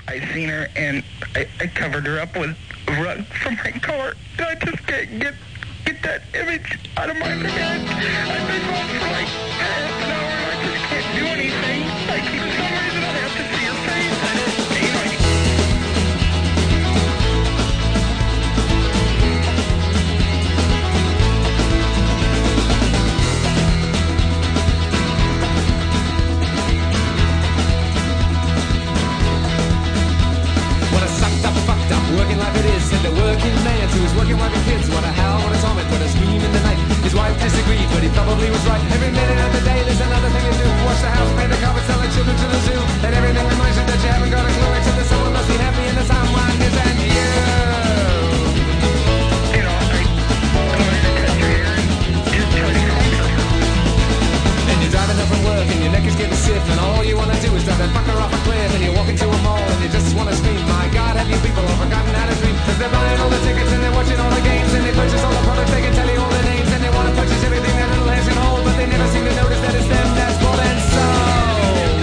I seen her, and I covered her up with a rug from my car, and I just can't get that image out of my head. I've been gone for like half an hour, and I just can't do anything. Like, for some reason, I have to see her face. Working like it is, and the working man to his working wife and kids. What a howl, what a torment, what a scream in the night. His wife disagreed, but he probably was right. Every minute of the day there's another thing to do. Wash the house, paint the carpet, sell the children to the zoo. And everything reminds you that you haven't got a clue. Except that someone must be happy in the someone is and you. You know, I wanted to cut your hair and just try to comfort her. And you're driving up from work and your neck is getting stiff. And all you want to do is drive that fucker off a cliff. And you walk into a mall and you just want to scream, my God, have you people all forgotten how to dream? Cause they're buying all the tickets and they're watching all the games. And they purchase all the products, they can tell you all the names. And they want to purchase everything their little hands can hold. But they never seem to notice that it's them that's bought and sold.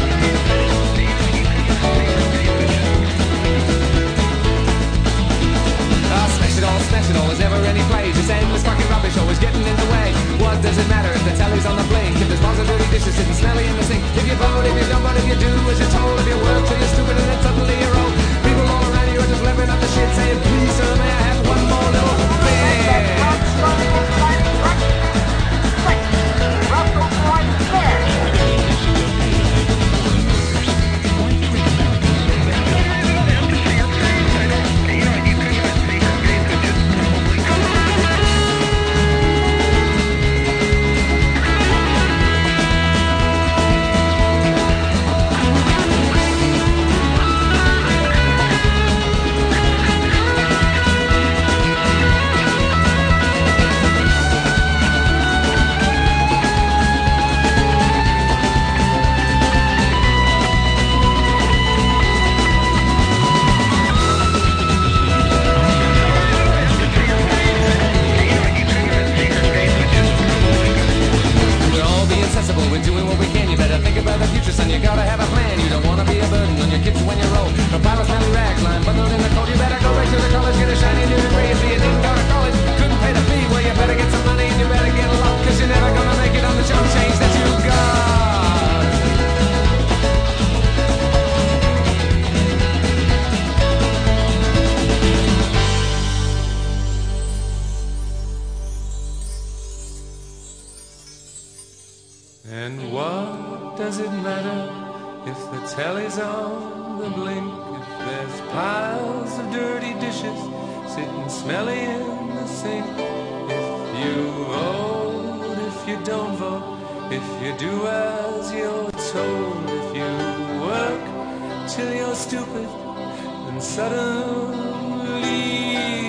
Smash it all, there's never any place. It's endless fucking rubbish, always getting in the way. What does it matter if the telly's on the blink? If there's bars of dirty dishes sitting smelly in the sink? If you vote, if you don't vote, if you do as you're told. If you work till you're stupid and then suddenly you're old. People all around you are just living up the shit, saying, please sir, may I have one more little bit? We're doing what we can, you better think about the future, son, you gotta have a plan. You don't wanna be a burden on your kids when you're old. A pile of smelly rags lying bundled in the cold. You better go right to the college, get a shiny new degree. See, you didn't go to college, couldn't pay the fee. Well, you better get some money and you better get a lot, cause you're never gonna make it on the chump change that you got. And what does it matter if the telly's on the blink? If there's piles of dirty dishes sitting smelly in the sink? If you vote, if you don't vote, if you do as you're told, if you work till you're stupid and suddenly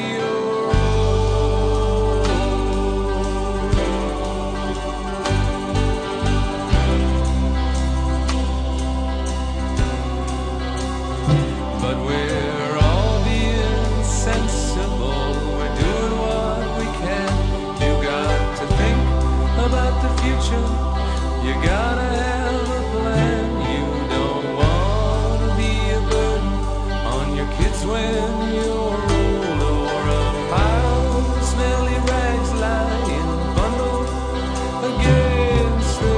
you gotta have a plan. You don't wanna be a burden on your kids when you're old, or a pile of smelly rags lying bundled against the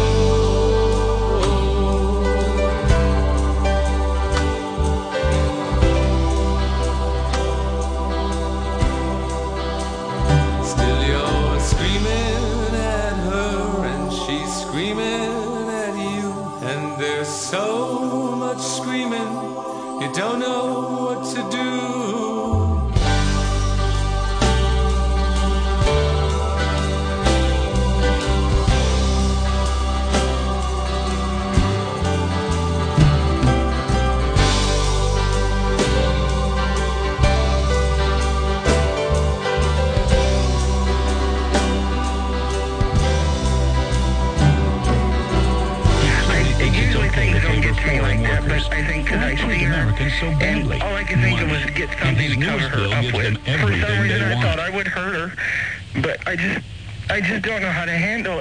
cold. Still you're screaming at her, she's screaming at you, and there's so much screaming, you don't know what to do. So badly. And all I could think of was to get something to cover her up with. For some reason I thought I would hurt her, but I just don't know how to handle it.